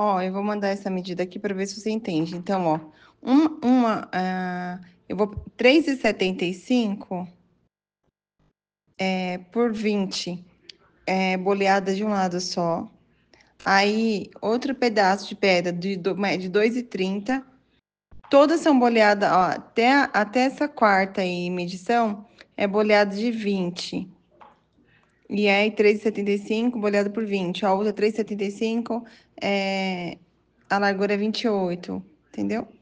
Ó, eu vou mandar essa medida aqui para ver se você entende. Então, ó, eu vou 3,75 por 20 boleada de um lado só. Aí, outro pedaço de pedra de 2,30. Todas são boleadas, ó, até essa quarta aí, medição, é boleada de 20. E aí, 3,75 boleada por 20. A outra 3,75 a largura é 28, entendeu?